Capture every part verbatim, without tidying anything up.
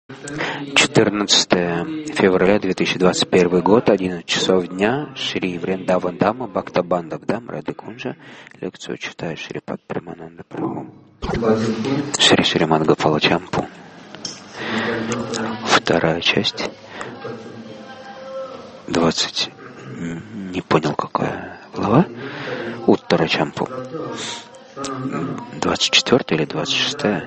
четырнадцатое февраля две тысячи двадцать первый год, одиннадцать часов дня, Шри Вриндаван Дама, Бхактабандав Дам, Радхикунджа. Лекцию читает Шрипад Премананда Прабху. Шри Шримад Гопалачампу. Вторая часть. Двадцать. Не понял, какая глава. Уттара Чампу. Двадцать четвертая или двадцать шестая?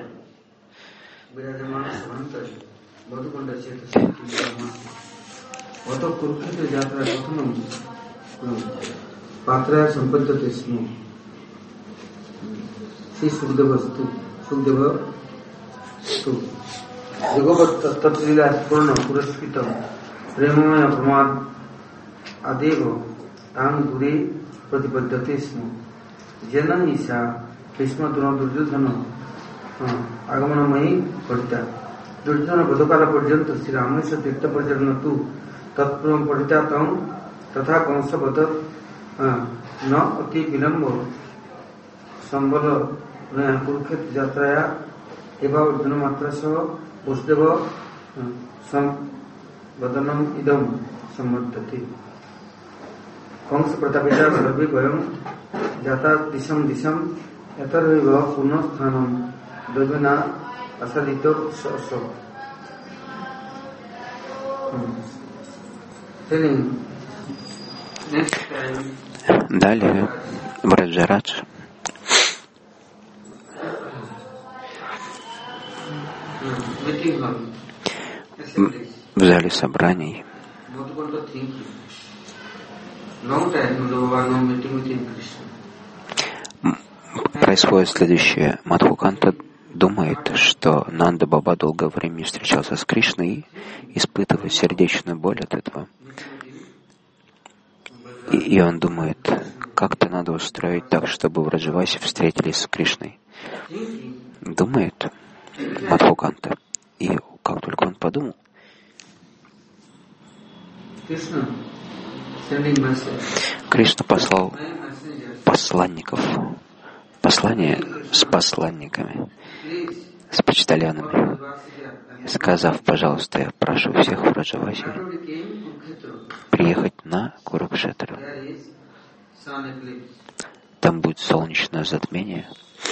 Adego tam gure pratipaddhate sma janam isha bhishma drona duryodhana agamana mai padita duryodhana badokala parjanta Sri Ramesha tirtha parjana tu tatpram padita tam tatha kamsa badat na ati vilambo sambala kurukhet jatraya eva urdhana matra saha vasudeva sam vadanam idam samardhati Kans प्रतापिता सर्वे वयम जाता दिशम दिशम यतर्विव पुनः स्थानम द्वैवना असलितो सो Далее Враджарадж в зале собраний происходит следующее. Мадхуканта думает, что Нанда Баба долгое время не встречался с Кришной и испытывает сердечную боль от этого. И, и он думает, как-то надо устроить так, чтобы Враджаваси встретились с Кришной. Думает Мадхуканта. И как только он подумал, Кришна послал посланников, послание с посланниками, с почтальонами, сказав, пожалуйста, я прошу всех Враджаваси приехать на Курукшетру. Там будет солнечное затмение.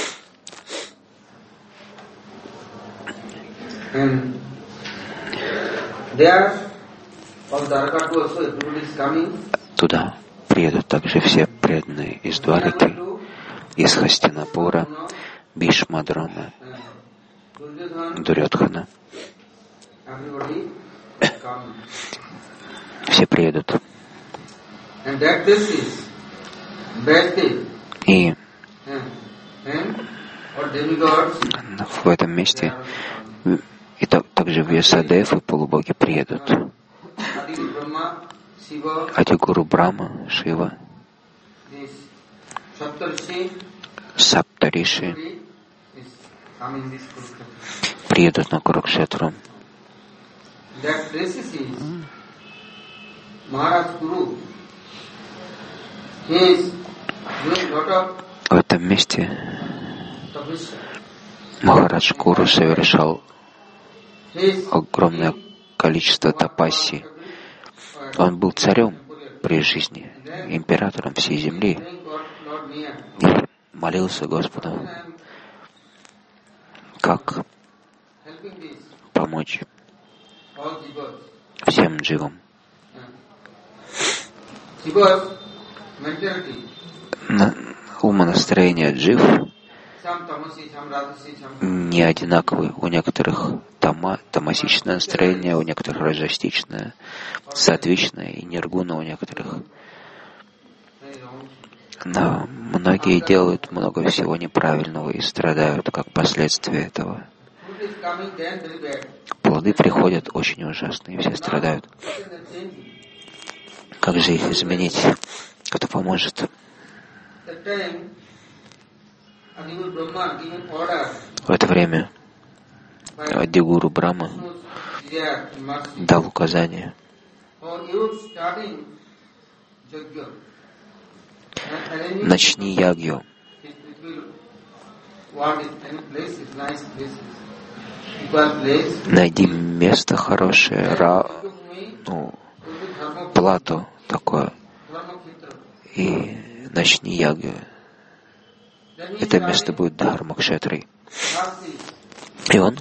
Туда приедут также все преданные из Дварики, из Хастинапура, Бхишма, Дрона, Дурьодхана. Все приедут. И в этом месте и также Вьясадев и полубоги приедут. Адигуру Брахма, Шива, Саптариши приедут на Курукшетру. В этом месте Махарадж Куру совершал огромное количество тапассий. Он был царем при жизни, императором всей земли, и молился Господу, как помочь всем дживам. Умонастроение джив не одинаковые. У некоторых тама, тамасичное настроение, у некоторых раджастичное, сатвичное и ниргуна у некоторых. Но многие делают много всего неправильного и страдают как последствие этого. Плоды приходят очень ужасные, и все страдают. Как же их изменить? Кто поможет? В это время Адигуру Брахма дал указание начни ягью. найди место хорошее, ра, ну, плату такое, и начни ягу. Это место будет Дхармакшетрой. И он,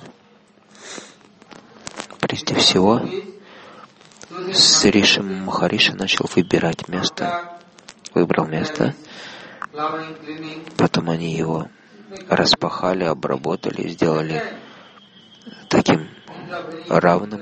прежде всего, с Риши Махариши начал выбирать место, выбрал место, потом они его распахали, обработали, сделали таким равным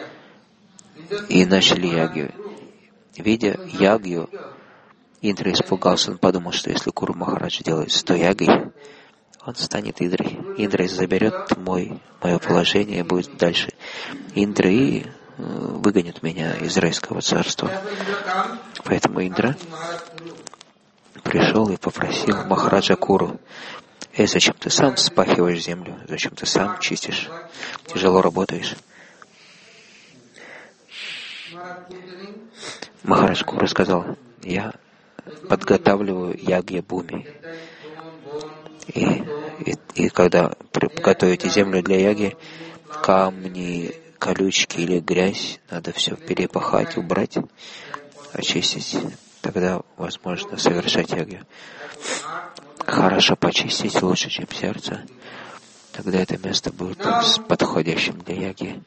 и начали ягью. Видя ягью, Индра испугался, он подумал, что если Куру Махарадж делает сто ягой, он станет Индрой. Индра заберет мой, мое положение и будет дальше Индра и выгонит меня из райского царства. Поэтому Индра пришел и попросил Махараджа Куру: «Эй, зачем ты сам спахиваешь землю? Зачем ты сам чистишь? Тяжело работаешь». Махарадж Кура сказал: «Я подготавливаю ягья буми. И, и, и когда готовите землю для яги, камни, колючки или грязь надо все перепахать, убрать, очистить. Тогда возможно совершать ягью. Хорошо почистить лучше, чем сердце. Тогда это место будет подходящим для яги».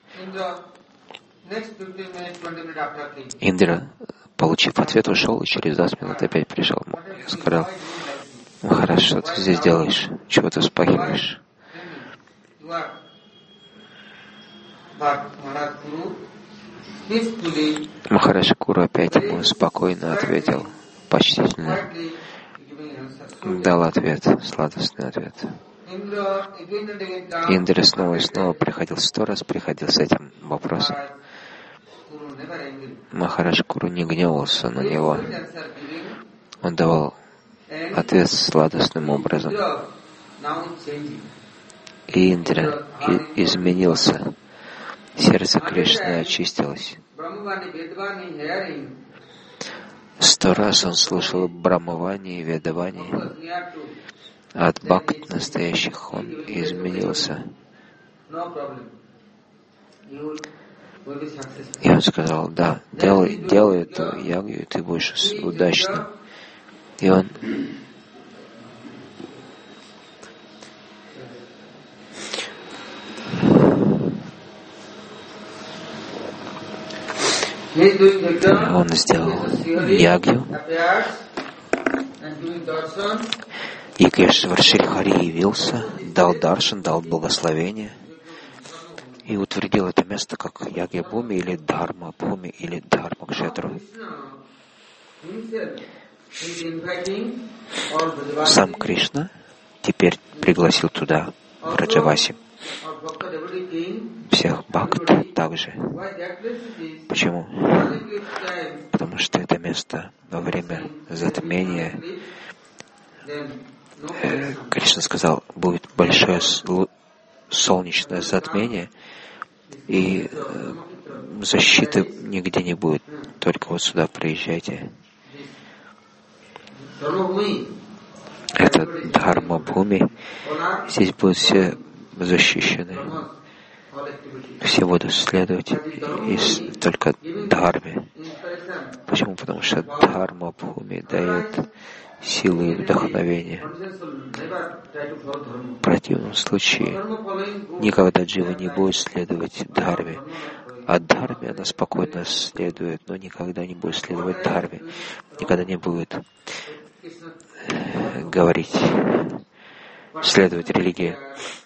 Индра, получив ответ, ушел и через двадцать минут опять пришел. Я сказал: «Махарадж, что ты здесь делаешь? Чего ты спахиваешь?» Махарадж Кура опять ему спокойно ответил, почтительно дал ответ, сладостный ответ. Индра снова и снова приходил, сто раз приходил с этим вопросом. Махарадж Куру не гневался на него. Он давал ответ сладостным образом. И Индра и изменился. Сердце Кришны очистилось. Сто раз он слушал Брахмавани и Ведавани. От бхакт настоящих он изменился. И он сказал: «Да, делай, делай эту ягу, и ты будешь удачным». И он Он сделал ягью, и Кешвар Хари явился, дал даршан, дал благословение и утвердил это место как Ягья Буми или Дхарма Буми или Дхарма Кшетру. Сам Кришна теперь пригласил туда Враджаваси всех бхакт также. Почему? Потому что это место во время затмения, э, Кришна сказал, будет большое солнечное затмение, и э, защиты нигде не будет, только вот сюда приезжайте. Это Дхарма Бхуми, здесь будут все защищены. Все будут следовать из только Дхарме. Почему? Потому что Дхарма Бхуми дает силы и вдохновение. В противном случае никогда джива не будет следовать Дхарме. А Дхарме она спокойно следует, но никогда не будет следовать Дхарме. Никогда не будет э, говорить, следовать религии.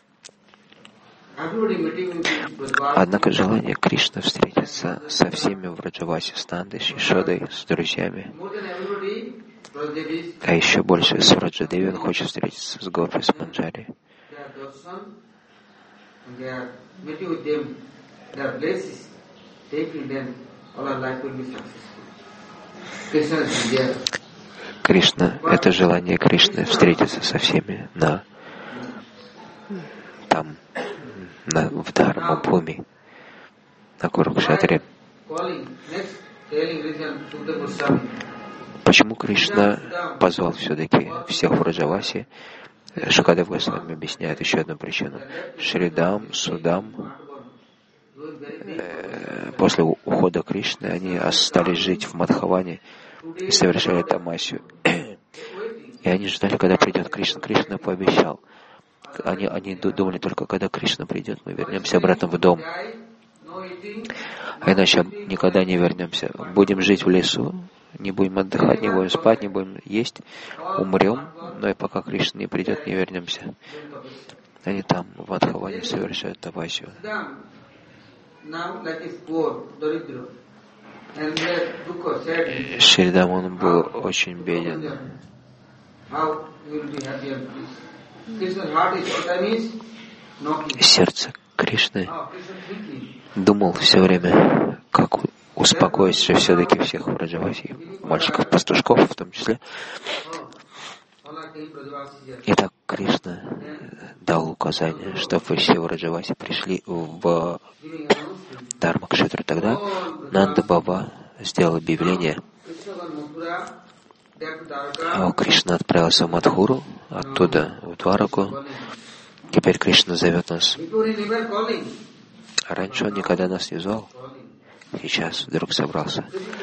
Однако желание Кришны встретиться со всеми в Враджавасе, с Нандой, с Ешодой, с друзьями, а еще больше с Враджадеви, он хочет встретиться с Гопи, с Манджари. Кришна, это желание Кришны встретиться со всеми на там, на, в Дхарма Бхуми, на Курукшетре. Почему Кришна позвал все-таки всех в Враджаваси Шукадев Госвами объясняет еще одну причину. Шридам, Судам, э, после ухода Кришны, они остались жить в Мадхаване и совершали тамасию. И они ждали, когда придет Кришна. Кришна пообещал. Они, они думали, только когда Кришна придет, мы вернемся обратно в дом. А иначе никогда не вернемся. Будем жить в лесу, не будем отдыхать, не будем спать, не будем есть, умрем, но и пока Кришна не придет, не вернемся. Они там, в Мадхаване, совершают табасию. Шридам, он был очень беден. Сердце Кришны думал все время, как успокоить же все-таки всех Враджаваси, мальчиков-пастушков в том числе. Итак, Кришна дал указание, чтобы все Враджаваси пришли в Дхармакшетру. Тогда Нанда Баба сделал объявление. Кришна отправился в Мадхуру, оттуда в Двараку. Теперь Кришна зовет нас. Раньше он никогда нас не звал. Сейчас вдруг собрался.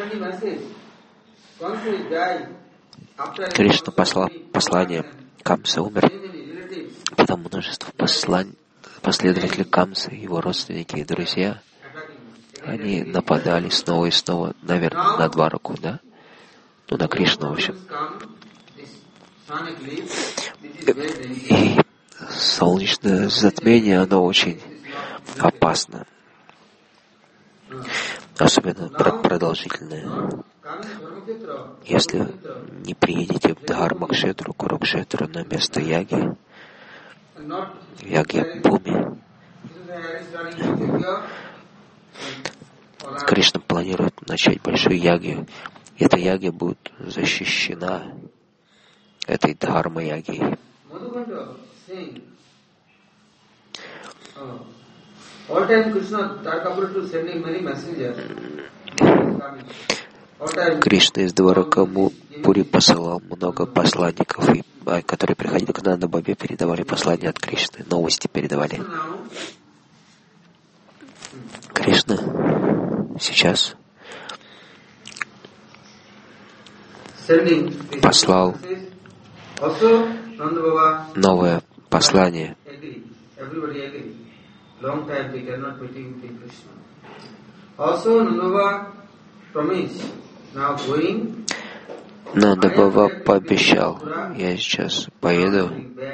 Кришна послал послание. Камса умер. Потом множество послань, последователей Камсы, его родственники и друзья, они нападали снова и снова, наверное, на Двараку, да? Ну, на Кришну, в общем. И солнечное затмение, оно очень опасно. Особенно продолжительное. Если не приедете в Дхармакшетру, Курукшетру на место яги, яги Бхуми, Кришна планирует начать большую ягью. Эта ягья будет защищена этой Дхарма-ягьей. Кришна из Дваракапури посылал много посланников, которые приходили к Нанда Бабе, передавали послания от Кришны, новости передавали. Кришна сейчас послал новое послание. Нанда Баба пообещал, я сейчас поеду.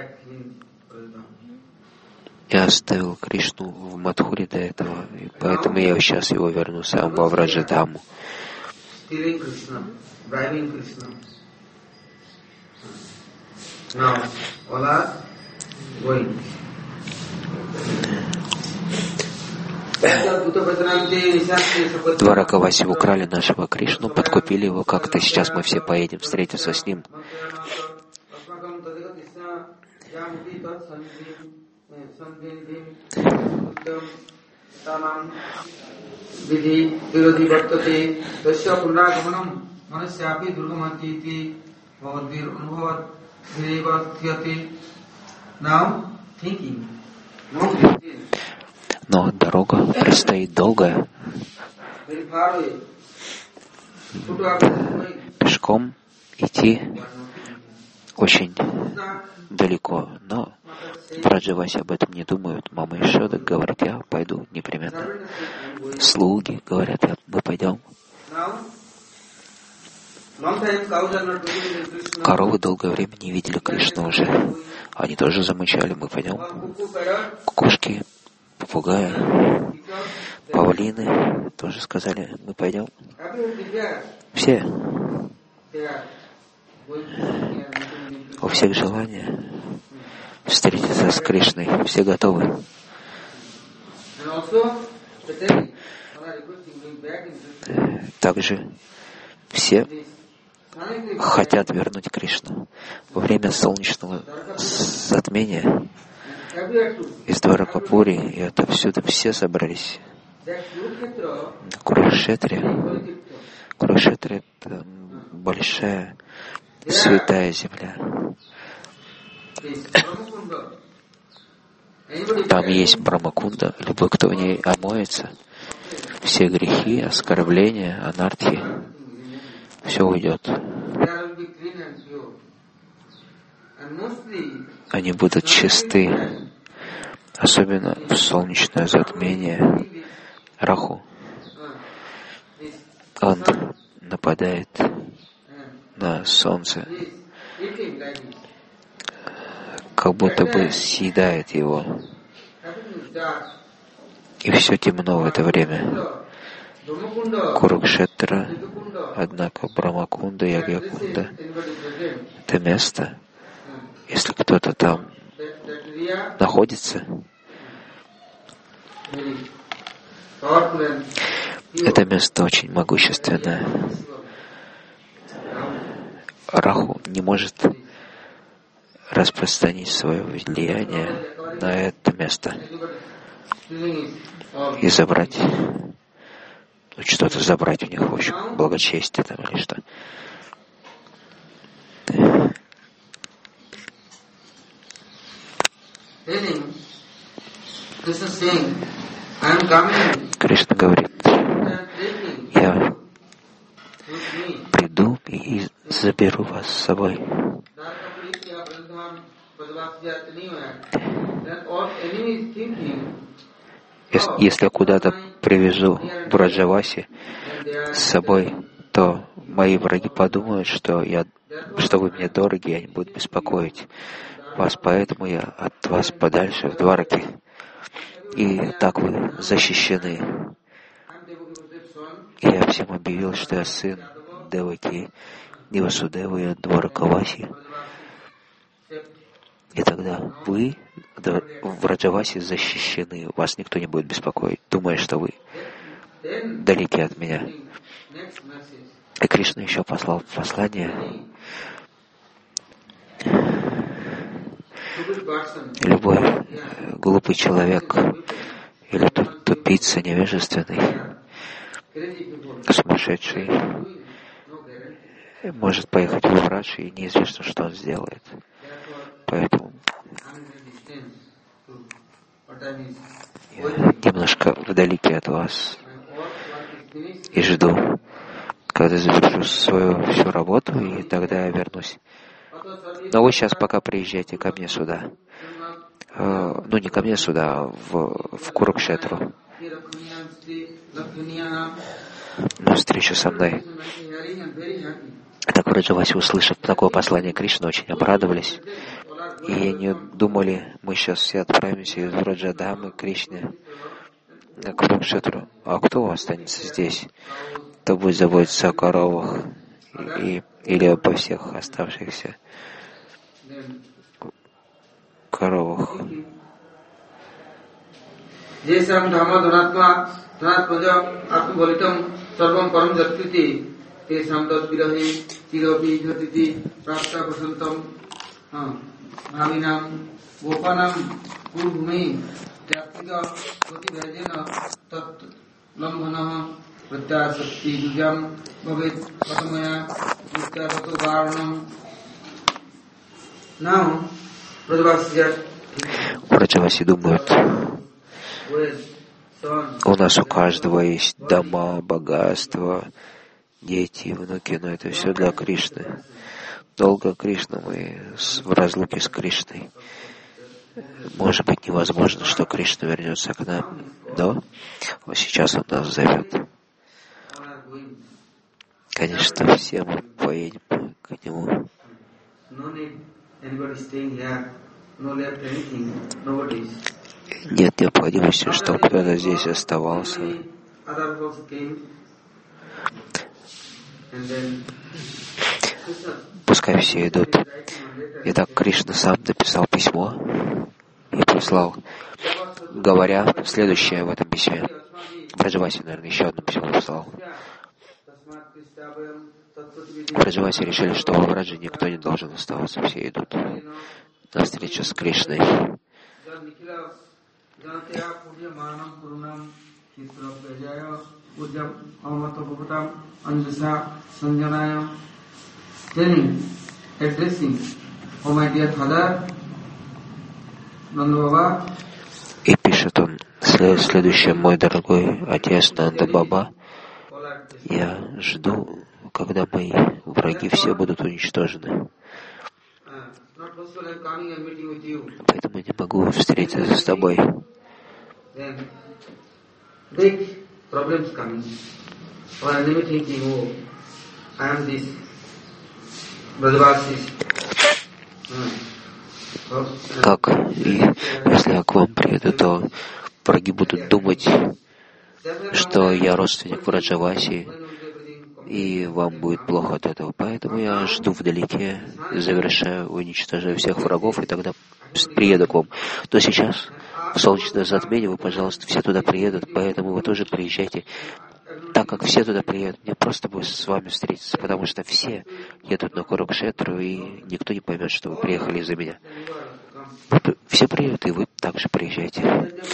Я оставил Кришну в Мадхуре до этого, и поэтому я сейчас его верну сам во Враджадхаму. Дваракаваси украли нашего Кришну, подкупили его как-то. Сейчас мы все поедем встретиться с ним. Но дорога предстоит долгая. Пешком идти очень далеко, но Враджаваси об этом не думают. Мама Ишода говорит, я пойду непременно. Слуги говорят, мы пойдем. Коровы долгое время не видели Кришну уже. Они тоже замычали, мы пойдем. Кошки, попугаи, павлины тоже сказали, мы пойдем. Все. У всех желание встретиться с Кришной. Все готовы. Также все хотят вернуть Кришну. Во время солнечного затмения из Дваракапури и отовсюду все собрались на Курукшетре. Курукшетра — это большая святая земля. Там есть Брамакунда, любой, кто в ней омоется, все грехи, оскорбления, анархи, все уйдет. Они будут чисты, особенно в солнечное затмение. Раху, он нападает на солнце, как будто бы съедает его. И все темно в это время. Курукшетра, однако Брамакунда, Ягьякунда — это место, если кто-то там находится, это место очень могущественное. Раху не может распространить свое влияние на это место и забрать, ну, что-то забрать у них, в общем, благочестие там или что. Кришна говорит: я приду и заберу вас с собой. Если я куда-то привезу Браджаваси с собой, то мои враги подумают, что, я, что вы мне дороги, и они будут беспокоить вас, поэтому я от вас подальше в Двараке. И так вы защищены. И я всем объявил, что я сын Деваки и Васудевы и Дваракаваси. И тогда вы в Браджаваси защищены, вас никто не будет беспокоить, думая, что вы далеки от меня. И Кришна еще послал послание. Любой глупый человек или тупица невежественный, сумасшедший, может поехать в Враджи, и неизвестно, что он сделает. Поэтому я немножко вдалеке от вас и жду, когда завершу свою всю работу, и тогда я вернусь. Но вы сейчас пока приезжайте ко мне сюда. Э, ну, не ко мне сюда, а в, в Курукшетру. На встречу со мной. Так Браджаваси, услышав такое послание Кришны, очень обрадовались. И они думали, мы сейчас все отправимся из Враджадамы к Кришне, к Курукшетру. А кто останется здесь? Кто будет заботиться о коровах и, или обо всех оставшихся коровах? Браджаваси думают, у нас у каждого есть дома, богатства, дети, внуки, но это все для Кришны. Долго Кришна, мы в разлуке с Кришной. Может быть, невозможно, что Кришна вернется к нам, но вот сейчас Он нас зовет. Конечно, все мы поедем к Нему. Нет необходимости, чтобы кто-то здесь оставался. Пускай все идут. Итак, Кришна сам написал письмо и прислал, говоря следующее в этом письме. Браджаваси, наверное, еще одно письмо написал. Браджаваси решили, что во Враджи никто не должен оставаться, все идут на встречу с Кришной. Telling, addressing, O my dear father, И пишет он, следующее: мой дорогой отец Нанда Баба, я жду, когда мои враги все будут уничтожены. Поэтому не могу встретиться с тобой. Как и если я к вам приеду, то враги будут думать, что я родственник Враджаваси, и вам будет плохо от этого. Поэтому я жду вдалеке, завершаю, уничтожаю всех врагов, и тогда приеду к вам. Но сейчас, в солнечное затмение, вы, пожалуйста, все туда приедут, поэтому вы тоже приезжайте. Так как все туда приедут, мне просто будет с вами встретиться, потому что все едут на Курукшетру, и никто не поймет, что вы приехали из-за меня. Вы, все приедут, и вы также приезжайте.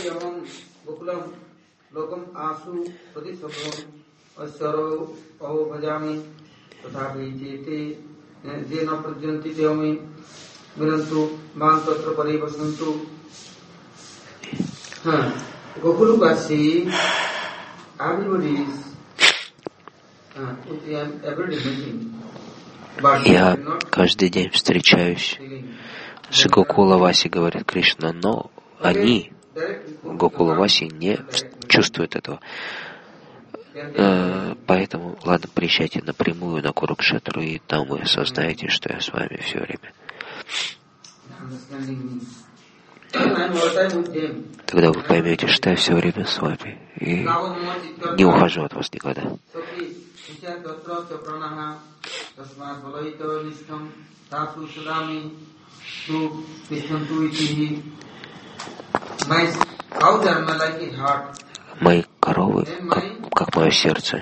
Я каждый день встречаюсь с Гокулаваси, говорит Кришна, но они, Гокулаваси, не чувствуют этого. Поэтому, ладно, приезжайте напрямую на Курукшетру, и там вы осознаете, что я с вами все время. Тогда вы поймете, что я все время с вами и не ухожу от вас никогда. Мои коровы, как, как мое сердце.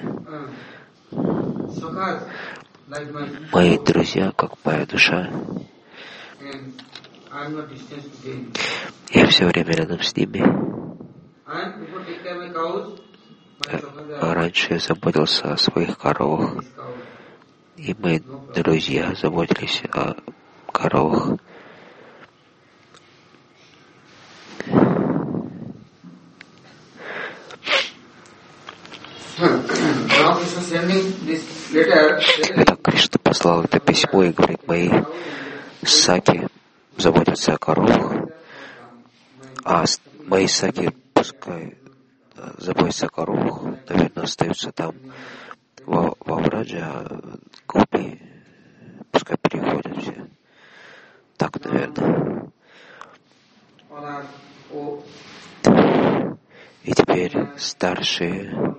Мои друзья, как моя душа. Я все время рядом с ними. Раньше я заботился о своих коровах, и мои друзья заботились о коровах. Итак, Кришна послал это письмо и говорит: мои саки заботятся о коровах, а мои саки пускай заботятся о коровах, наверное, остаются там во, во Врадже, а гопи пускай переходят все. Так, наверное. И теперь старшие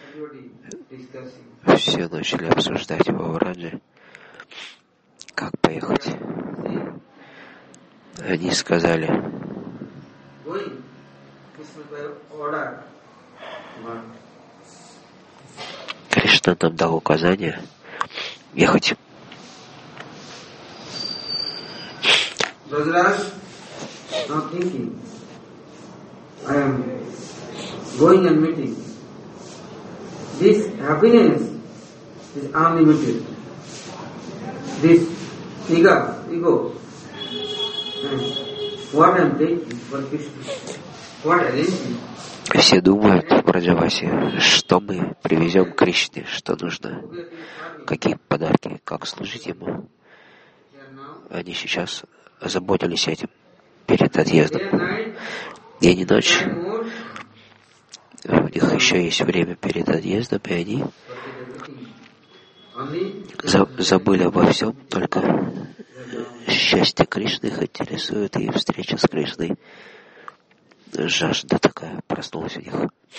все начали обсуждать во Врадже, как поехать. Они сказали: Кришна нам дал указание ехать. This happiness is unlimited. This ego, ego. What I'm taking for Krishna? What arrangement? Все думают в Враджавасе, что мы привезем к Кришне, что нужно, какие подарки, как служить Ему. Они сейчас озаботились этим перед отъездом. День и ночь. У них еще есть время перед отъездом, и они за, забыли обо всем, только счастье Кришны их интересует, и встреча с Кришной. Жажда такая проснулась у них.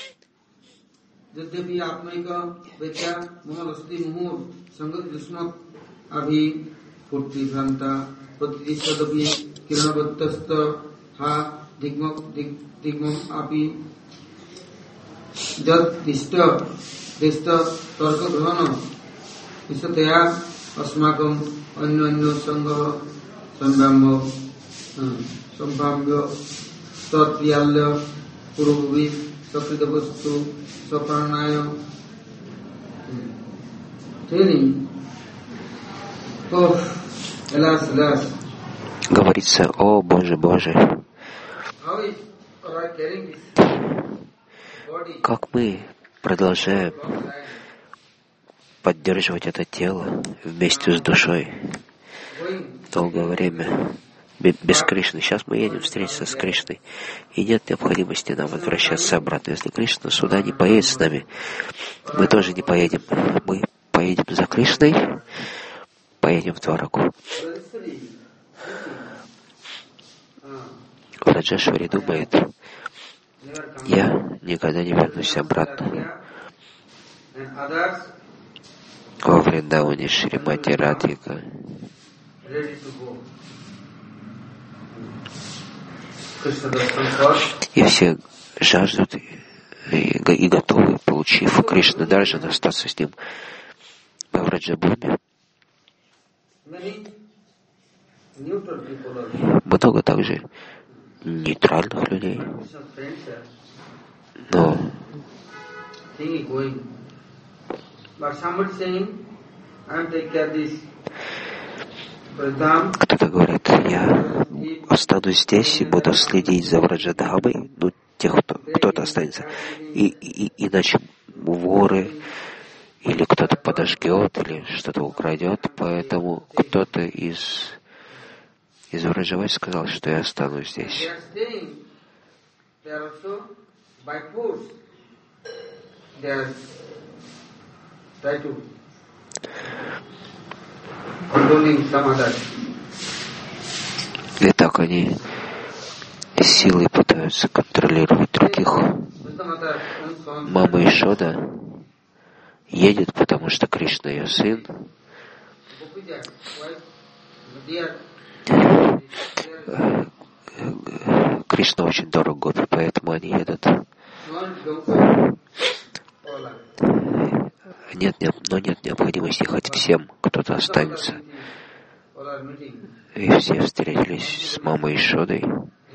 Jat dista dista tarka grahana isataya asmakam anyo anyo sangha sambhambha sambhambha tatyalya puruvit sakrita vastu sapranaya telling oh alas alas. Говорится: о Боже, Боже, Как мы продолжаем поддерживать это тело вместе с душой долгое время без Кришны. Сейчас мы едем встретиться с Кришной, и нет необходимости нам возвращаться обратно. Если Кришна сюда не поедет с нами, мы тоже не поедем. Мы поедем за Кришной, поедем в Двараку. Раджешвари думает, я никогда не вернусь обратно. Во Вриндаване Шримати Радхика. И все жаждут и, и готовы, получив Кришна Дарджан, остаться с ним во Враджабхуми. Много также нейтральных людей, но кто-то говорит, я останусь здесь и буду следить за Враджадхамой, ну, тех, кто, кто-то останется, и, и, иначе воры, или кто-то подожгет, или что-то украдет, поэтому кто-то из, из Враджавай сказал, что я останусь здесь. И так они силой пытаются контролировать других. Мама Ишода едет, потому что Кришна ее сын. Кришна очень дорог Гопи, поэтому они едут. Нет, нет, но нет необходимости ехать всем, кто-то останется. И все встретились с мамой Ишодой.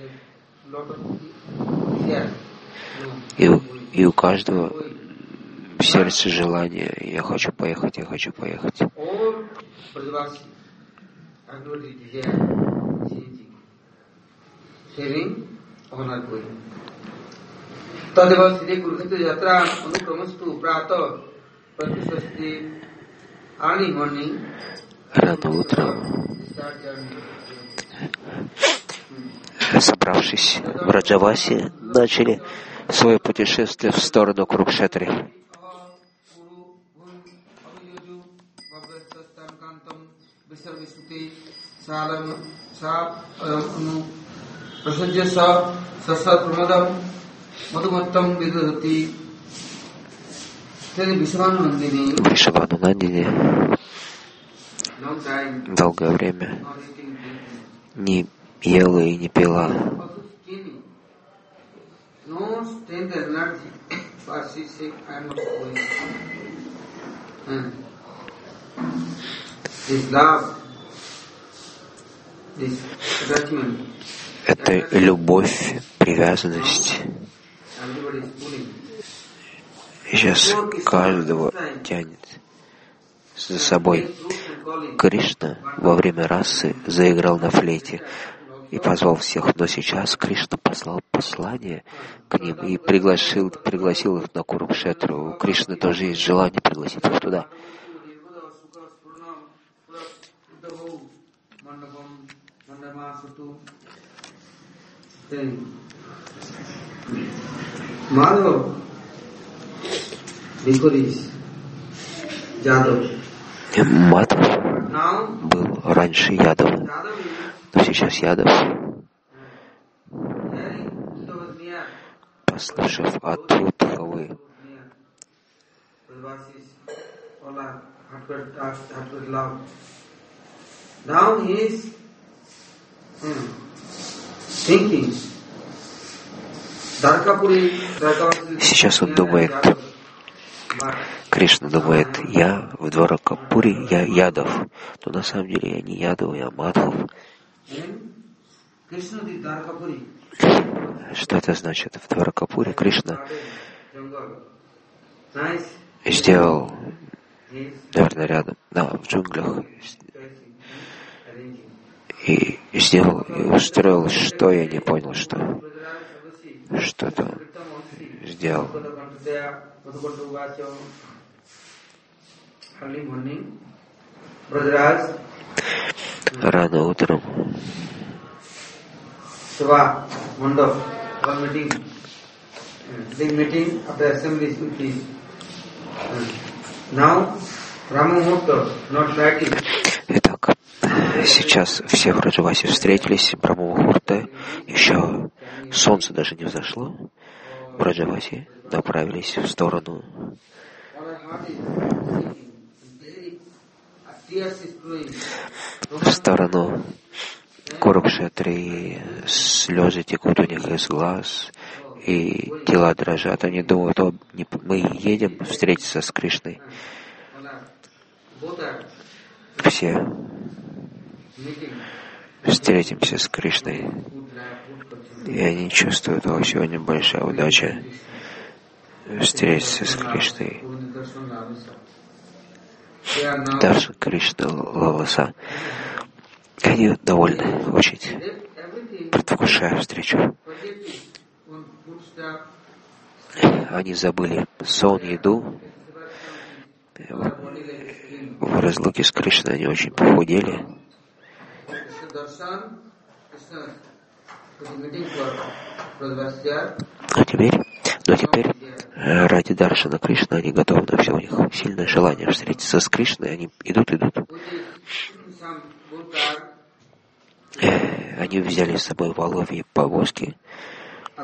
И, и у каждого в сердце желание, я хочу поехать, я хочу поехать. Рано утром, собравшись в Раджавасе, начали свое путешествие в сторону Курукшетры. Вришабхану Нандини долгое время не ела и не пила. Это любовь, привязанность. Сейчас каждого тянет за собой. Кришна во время расы заиграл на флейте и позвал всех, но сейчас Кришна послал послание к ним и пригласил, пригласил их на Курукшетру. У Кришны тоже есть желание пригласить их туда. Madhav Мадхав был раньше Ядовым, но сейчас Ядов, послушав от Удхавы, сейчас он думает, Кришна думает, я в Дваракапури, я Ядов, но на самом деле я не Ядов, я Мадхав. Что это значит? В Дваракапуре Кришна сделал, наверное, рядом, да, в джунглях, и сделал, и устроил, что я не понял, что. что-то сделал. Рано утром Итак, сейчас все в Раджавасе встретились, Брахма-мухурта, еще солнце даже не взошло, в Раджавасе направились в сторону в сторону Курукшетры, слезы текут у них из глаз, и тела дрожат. Они думают, о, не, мы едем встретиться с Кришной. Все встретимся с Кришной. И они чувствуют, о, сегодня большая удача встретиться с Кришной. Даршан Кришна Лаласа. Они довольны, очень предвкушая встречу. Они забыли сон, еду. В разлуке с Кришной они очень похудели. А теперь, но теперь ради Даршана Кришны они готовы на все. У них сильное желание встретиться с Кришной. Они идут, идут. Они взяли с собой воловьи повозки. У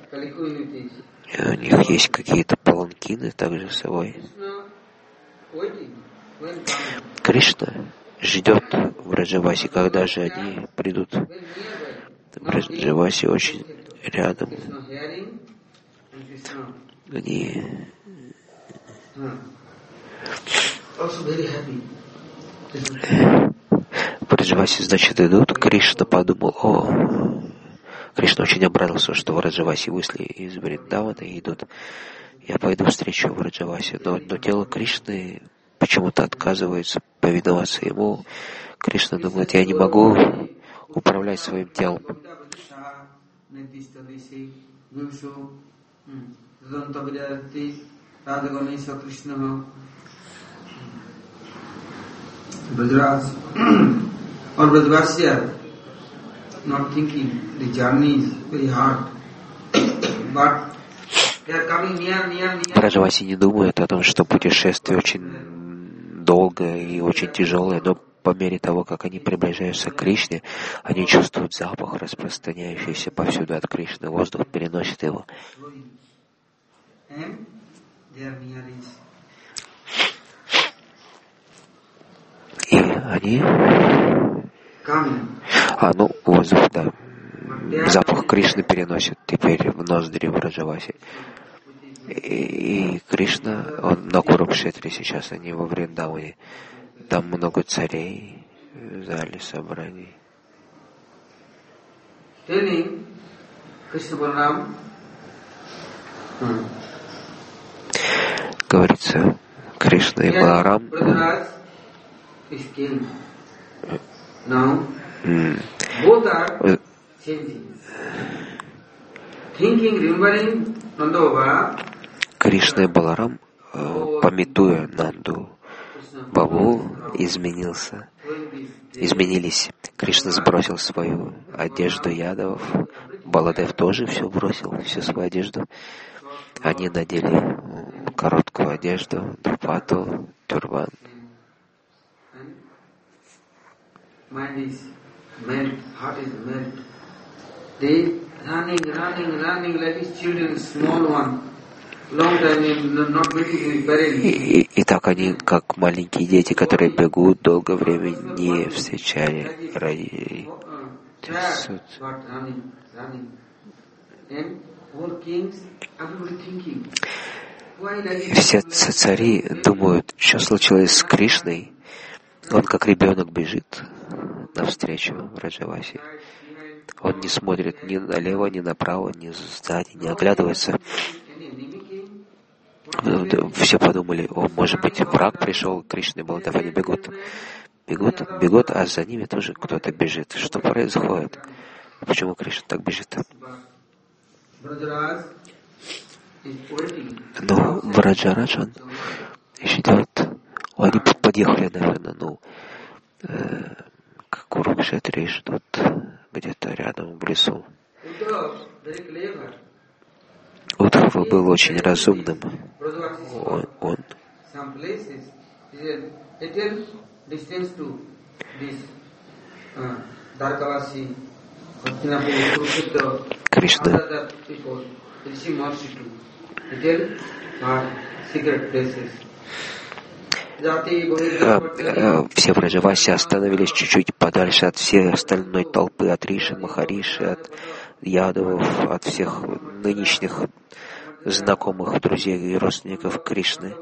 них есть какие-то паланкины также с собой. Кришна ждет в Раджавасе, когда же они придут. В Раджавасе очень рядом. Они в Раджавасе, значит, идут. Кришна подумал, о, Кришна очень обрадовался, что в Раджавасе вышли из Вриндавана и идут. Я пойду встречу в Раджавасе. Но, но тело Кришны почему-то отказывается повиноваться ему. Кришна думает, я не могу управлять своим телом. Or Brajavasya, not thinking the journey is very hard, but they are coming near, near, near. Браджаваси не думают о том, что путешествие очень долгое и очень тяжелое, но по мере того, как они приближаются к Кришне, они чувствуют запах, распространяющийся повсюду от Кришны. Воздух переносит его. И они... А, ну, воздух, да. Запах Кришны переносит теперь в ноздри в Раджавасе. И, и Кришна, он на Курукшетре сейчас, они во Вриндаване. Там много царей в зале собраний. Говорится, Кришна и Баларам Now, both are changing. Thinking, remembering Nanda Кришна и Баларам, памятуя Нанду Бабу, изменился, изменились. Кришна сбросил свою одежду ядов, Баладев тоже все бросил, всю свою одежду. Они надели короткую одежду, дупату, тюрбан. Mind is melt, heart is melt. They running, running, running like his children, small one. Long time not waiting in parents. И, и так они, как маленькие дети, которые бегут, долгое время не встречали родителей. Все цари думают, что случилось с Кришной. Он как ребенок бежит навстречу в Раджавасе. Он не смотрит ни налево, ни направо, ни сзади, не оглядывается. Все подумали, о, может быть, враг пришел, Кришна и Баладев, они бегут. Бегут, бегут, а за ними тоже кто-то бежит. Что происходит? Почему Кришна так бежит? Но Враджарадж, он идет, они подъехали, наверное, ну, э, к Курукшетре, ждут где-то рядом в лесу. Удхава был очень разумным. Он, он Кришна все Враджаваси остановились чуть-чуть подальше от всей остальной толпы, от Риши, Махариши, от Ядовов, от всех нынешних знакомых, друзей и родственников Кришны.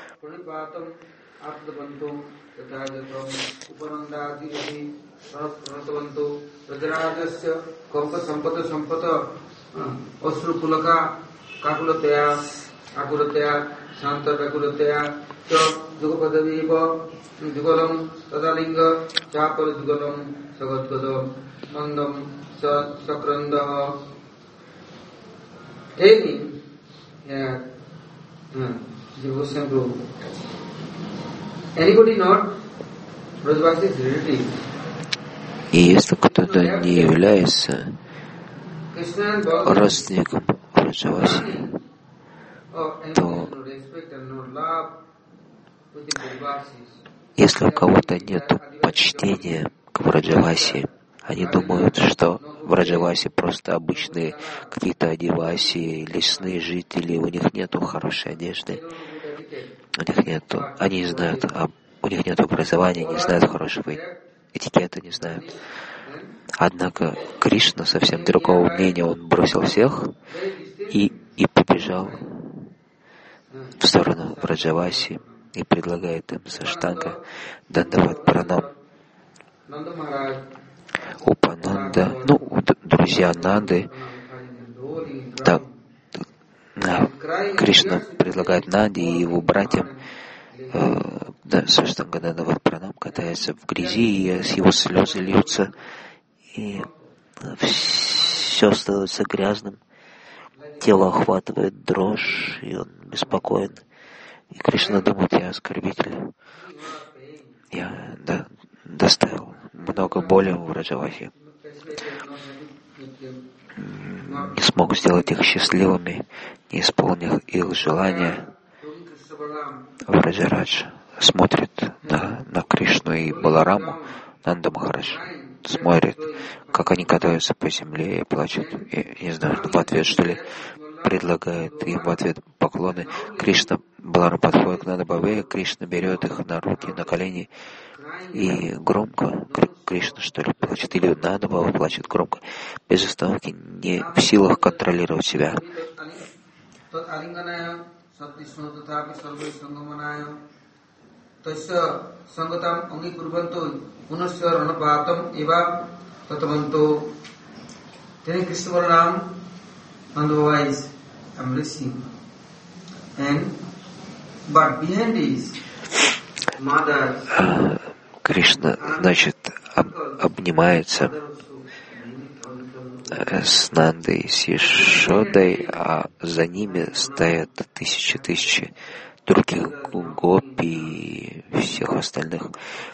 И если кто-то не является родственником Враджаваси, то если у кого-то нет почтения к Враджаваси, они думают, что Враджаваси просто обычные какие-то адиваси, лесные жители, у них нету хорошей одежды, у них нету, они не знают, у них нет образования, не знают хорошего этикета, не знают. Однако Кришна совсем другого мнения, он бросил всех и, и побежал в сторону Враджаваси и предлагает им саштанга дандават пранам. Упананда, ну, друзья Нанды, да, да, Кришна предлагает Нанде и его братьям, э, да, саштанга дандават пранам, катается в грязи, и с его слезы льются, и все становится грязным, тело охватывает дрожь, и он беспокоен. И Кришна думает: я оскорбитель, я да, доставил много боли в Враджаваси, не смог сделать их счастливыми, не исполнил их желания. Враджарадж смотрит на, на Кришну и Балараму, Нанда Махарадж смотрит, как они катаются по земле и плачут. Я не знаю, в ответ, что ли, предлагает им в ответ поклоны. Кришна, Баларам подходит к Нанда Баве, Кришна берет их на руки, на колени и громко, Кришна, что ли, плачет, или Нанда Бава плачет громко, без остановки, не в силах контролировать себя. Кришна, значит, об, обнимается с Нандой, с Ешодой, а за ними стоят тысячи-тысячи других гопи и всех остальных.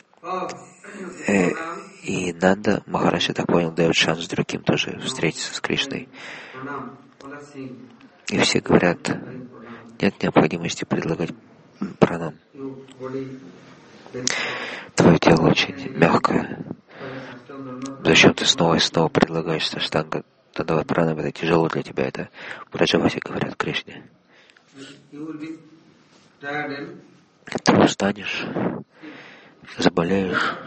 И Нанда Махарадж, я так понял, дает шанс другим тоже встретиться с Кришной. И все говорят: нет необходимости предлагать пранам. Твое тело очень мягкое. Зачем ты снова и снова предлагаешь саштанга дандават пранам? Это тяжело для тебя. Это Враджаваси говорят Кришне. Ты устанешь, заболеешь.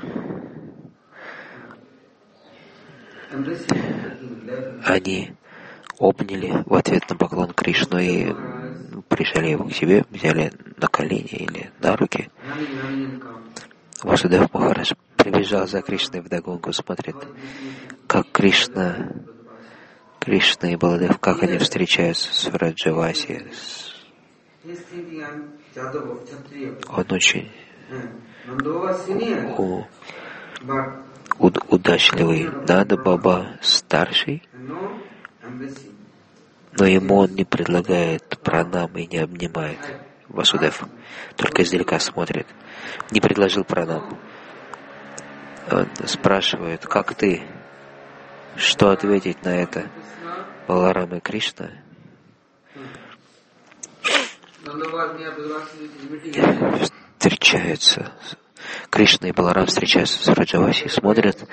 Они обняли в ответ на поклон Кришну и прижали его к себе, взяли на колени или на руки. Васудев Махарадж прибежал за Кришной вдогонку, смотрит, как Кришна, Кришна и Баладев, как они встречаются с Враджаваси. Он очень у, уд, удачливый. Нанда Баба старший, но ему он не предлагает пранам и не обнимает. Васудев только издалека смотрит. Не предложил пранам. Он спрашивает, как ты? Что ответить на это? Баларам и Кришна встречаются. Кришна и Баларам встречаются с Враджаваси, смотрят.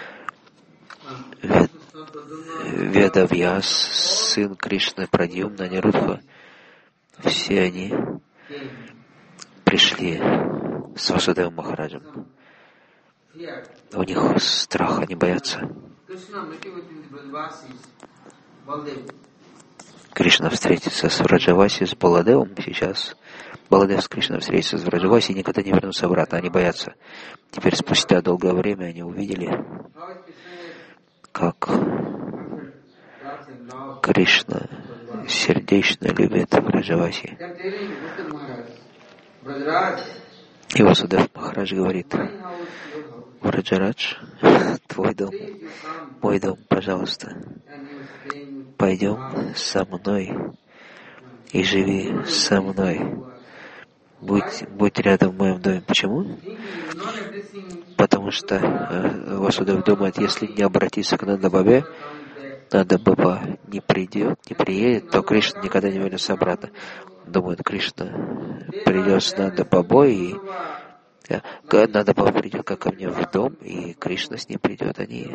Ведавьяс, сын Кришны, Прадьюмна, Анирудха, все они пришли с Васудевом Махараджем. У них страх, они боятся. Кришна встретится с Враджаваси, с Баладевом сейчас. Баладев с Кришной встретится с Враджаваси и никогда не вернутся обратно. Они боятся. Теперь спустя долгое время они увидели, как Кришна сердечно любит Враджаваси. И Васудев Махарадж говорит: Враджарадж, твой дом, мой дом, пожалуйста, пойдем со мной и живи со мной. Будь, будь рядом в моем доме. Почему? Потому что э, Васудев думает, если не обратиться к Нанда-бабе, Нанда-баба не придет, не приедет, то Кришна никогда не вернется обратно. Думает, Кришна придет с Нанда-бабой, и э, Нанда-баба придет как ко мне в дом, и Кришна с ним придет. Они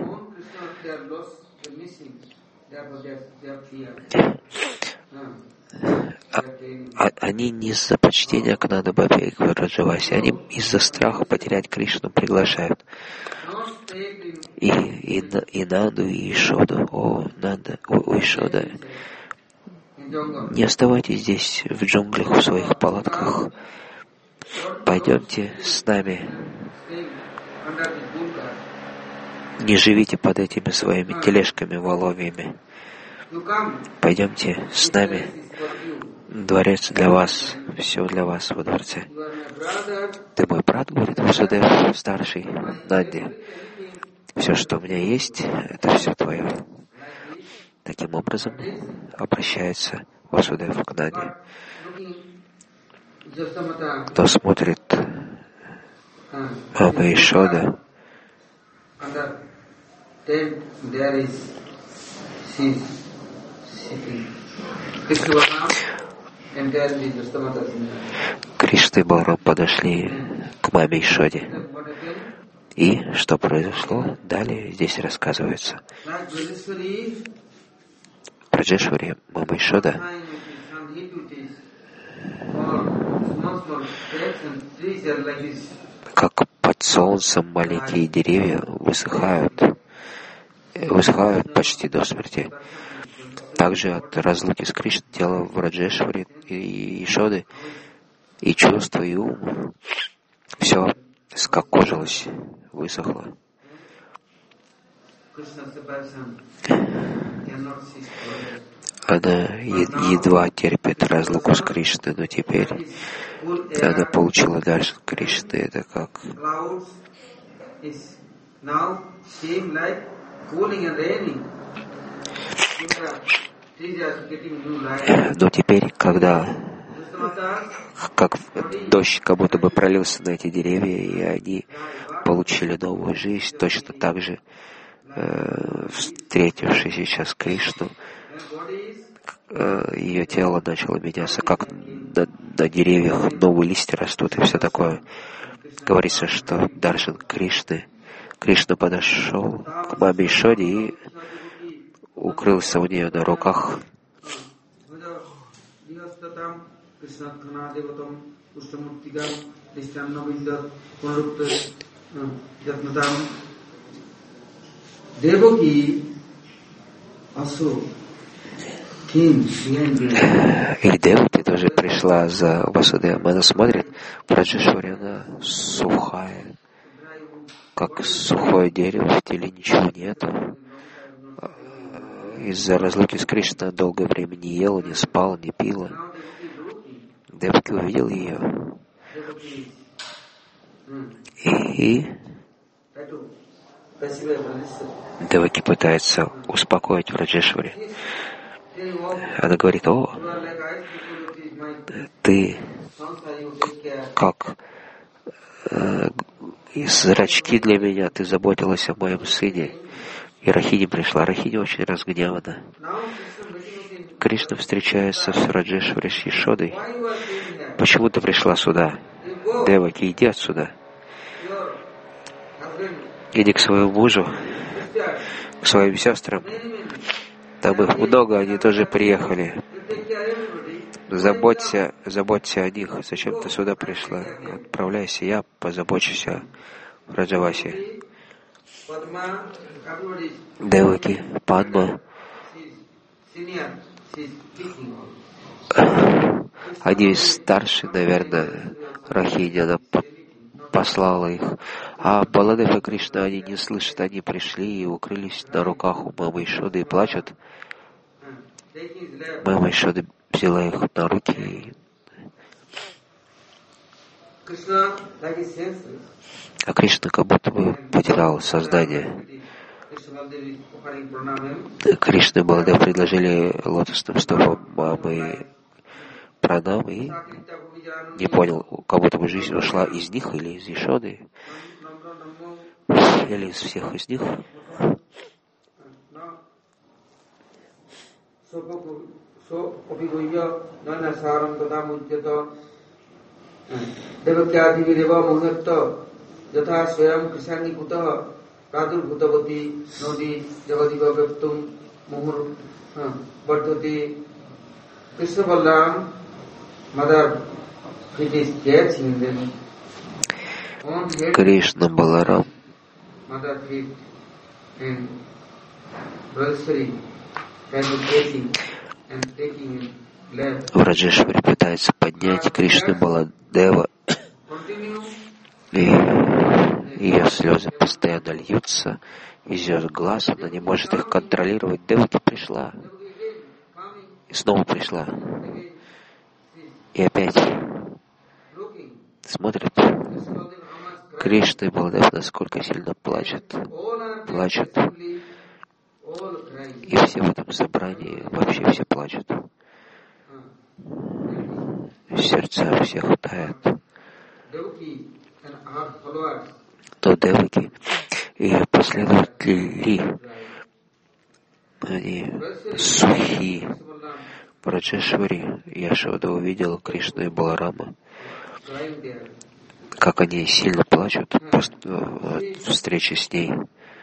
А, а, они не из-за почтения к Нанда-бабе и к Враджаваси, они из-за страха потерять Кришну приглашают. И, и, и Нанду, и Ишоду, о, Нанда, о, о Ишода, не оставайтесь здесь в джунглях, в своих палатках. Пойдемте с нами. Не живите под этими своими тележками воловьями. Пойдемте с нами. Дворец для вас, все для вас во дворце. Ты мой брат, говорит Васудев, старший, Нанди. Все, что у меня есть, это все твое. Таким образом обращается Васудев к Нанди. Кто смотрит Мама Ишода, Кришна и Баларам подошли к маме Ишоде. И что произошло, далее здесь рассказывается. Раджешвари, мама Ишода, как под солнцем маленькие деревья высыхают, высыхают почти до смерти. Также от разлуки с Кришной тело в Раджешвари и Ишоды, и чувство, и ум, все скокожилось, высохло. Она едва терпит разлуку с Кришной, но теперь она получила дальше Кришны. Это как но теперь, когда как дождь как будто бы пролился на эти деревья, и они получили новую жизнь, точно так же, э, встретившись сейчас Кришну, э, ее тело начало меняться, как на, на деревьях новые листья растут и все такое. Говорится, что Даршан Кришны, Кришна подошел к маме Ишоде и укрылся у нее на руках. И Девати тоже пришла за Васудевом. Она смотрит, в Раджешвари она сухая, как сухое дерево, в теле ничего нету. Из-за разлуки с Кришной долгое время не ела, не спала, не пила. Деваки увидел ее. И, и Деваки пытается успокоить Раджешвари. Она говорит: о, ты как э, зрачки для меня, ты заботилась о моем сыне. И Рахини пришла. Рахини очень разгневана. Кришна встречается с Раджешвари с Ешодой. Почему ты пришла сюда? Деваки, иди отсюда. Иди к своему мужу, к своим сестрам. Там их много, они тоже приехали. Заботься, заботься о них. Зачем ты сюда пришла? Отправляйся, я позабочусь о Раджавасе. Деваки, Падма. Они старше, наверное, Рахини, она послала их. А Баладев и Кришна, они не слышат, они пришли и укрылись на руках у мамы Ишоды и плачут. Мама Ишоды взяла их на руки и... А Кришна как будто бы потерял сознание. Кришна и Баладев предложили лотосным стопам мамы пранам и не понял, как будто бы жизнь ушла из них или из Ешоды, или из всех из них. Кришна Баларам в Раджешвари пытается поднять Кришну Баладева, и ее слезы постоянно льются из ее глаз, она не может их контролировать. Деваки пришла, и снова пришла, и опять смотрит. Кришна и Баладев насколько сильно плачут, плачут, и все в этом собрании, вообще все плачут. Сердца всех тают. То Деваки и ее последователи, они сухи. В Раджешвари Яшода увидела Кришну и Баларама, как они сильно плачут после встречи с ней,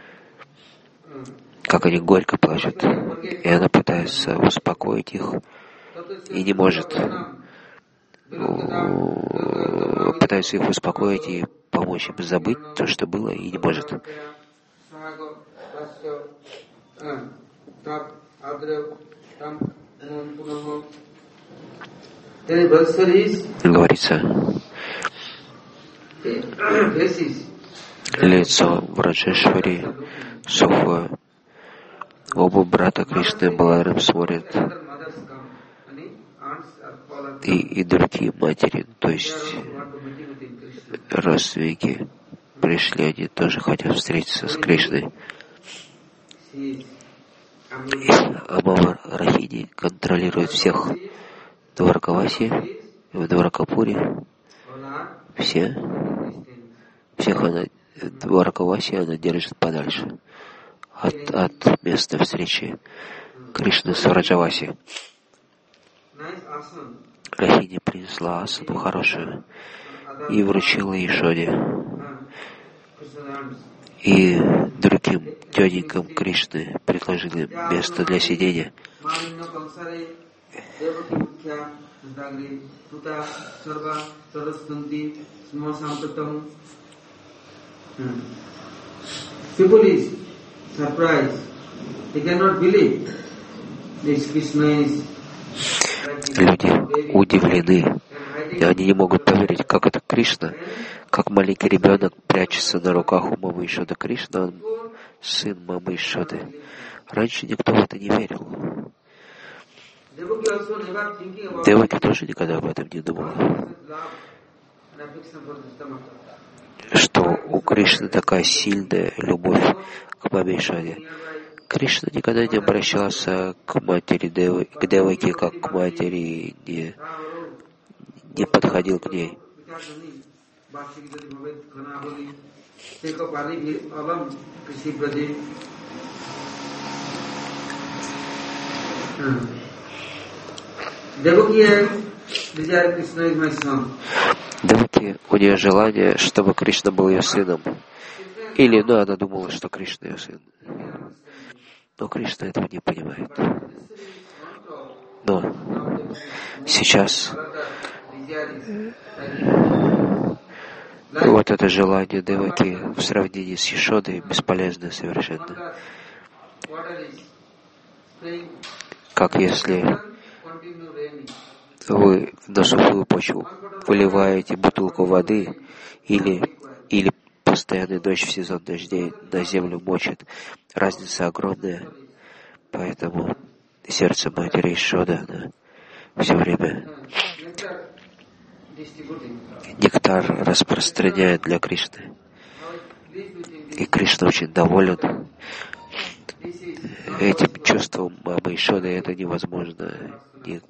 как они горько плачут, и она пытается успокоить их, и не может. Пытается их успокоить и помочь им забыть то, что было, и не может. Говорится, лицо в Раджешвари сухое. Оба брата Кришны и Баларам смотрят, и, и другие матери, то есть родственники пришли, они тоже хотят встретиться с Кришной. И Амама Рахини контролирует всех Дваракаваси, в Дваракапуре. Все, всех она, Дваракаваси она держит подальше от, от места встречи Кришны с Раджаваси. Рахини принесла асану хорошую и вручила Ешоде. И другим тетенькам Кришны предложили место для сидения. People is surprised. They cannot believe this Krishna is. Люди удивлены, и они не могут поверить, как это Кришна, как маленький ребенок прячется на руках у мамы Ишоды. Кришна, он сын мамы Ишоды. Раньше никто в это не верил. Деваки тоже никогда об этом не думала, что у Кришны такая сильная любовь к маме Ишоде. Кришна никогда не обращался к матери Девы, к Деваки, как к матери, не, не подходил к ней. Деваки, у нее желание, чтобы Кришна был ее сыном. Или, ну, она думала, что Кришна ее сын. Но Кришна этого не понимает. Но сейчас вот это желание Деваки в сравнении с Ешодой бесполезно совершенно. Как если вы на сухую почву выливаете бутылку воды или, или постоянный дождь в сезон дождей на землю мочит. Разница огромная. Поэтому сердце матери Ешода, она все время нектар распространяет для Кришны. И Кришна очень доволен этим чувством мамы Ешоды. Это невозможно. Не,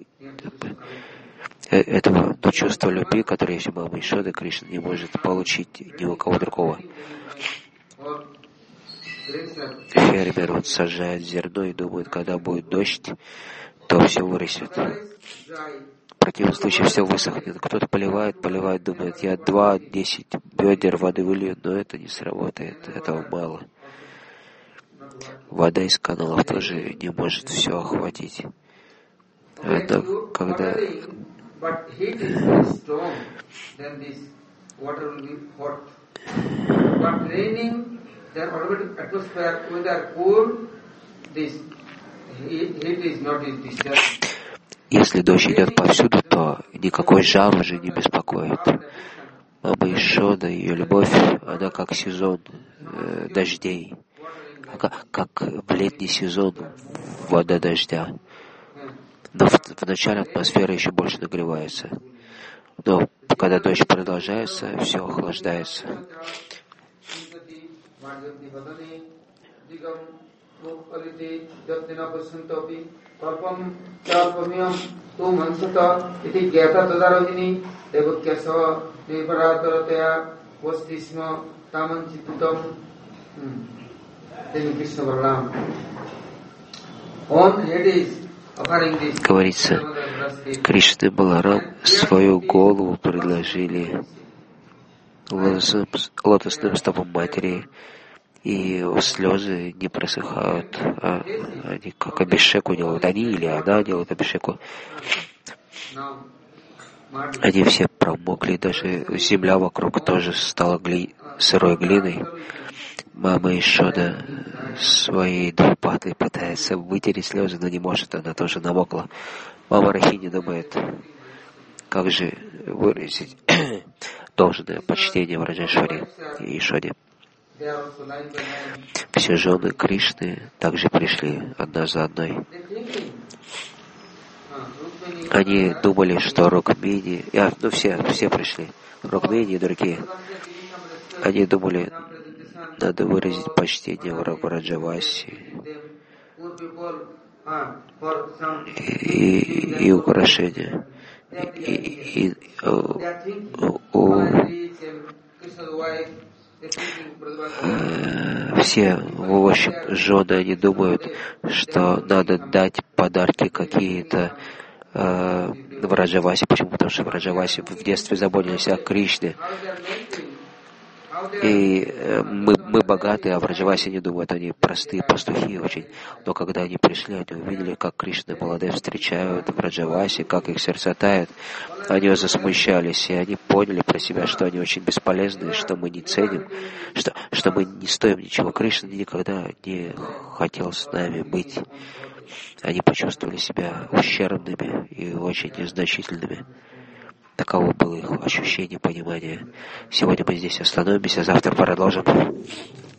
этого то чувство любви, которое есть у мамы Ешоды, Кришна не может получить ни у кого другого. Фермер вот сажает зерно и думает, когда будет дождь, то все вырастет. В противном случае все высохнет. Кто-то поливает, поливает, думает, я два-десять бедер воды вылью, но это не сработает, этого мало. Вода из каналов тоже не может все охватить. Это когда если дождь идет повсюду, то никакой жар уже не беспокоит. Мама Ешода, ее любовь, она как сезон э, дождей, как, как в летний сезон вода дождя. Но в, в начале атмосфера еще больше нагревается. Но когда дождь продолжается, все охлаждается. Говорится, Кришна и Баларам свою голову предложили лотосным, лотосным стопам матери, и слезы не просыхают, а они как абишеку делают, они или она делают абишеку. Они все промокли, даже земля вокруг тоже стала гли... сырой глиной. Мама Ешода своей двупатой пытается вытереть слезы, но не может, она тоже намокла. Мама Рахини думает, как же выразить должное почтение Враджешвари и Ешоде. Все жены Кришны также пришли одна за одной. Они думали, что Рукмини, а, ну все, все пришли, Рукмини и другие. Они думали, надо выразить почтение Враджаваси и, и, и украшения. И, и, и, у, у, все, в общем, жены, они думают, что надо дать подарки какие-то э, Враджаваси. Почему? Потому что Враджаваси в детстве заботились о Кришне. И э, мы, мы богатые, а Враджаваси не думают, они простые пастухи очень. Но когда они пришли, они увидели, как Кришна и Баладев встречают Враджаваси, как их сердца тают. Они засмущались, и они поняли про себя, что они очень бесполезны, что мы не ценим, что, что мы не стоим ничего. Кришна никогда не хотел с нами быть. Они почувствовали себя ущербными и очень незначительными. Таково было их ощущение, понимание. Сегодня мы здесь остановимся, завтра продолжим.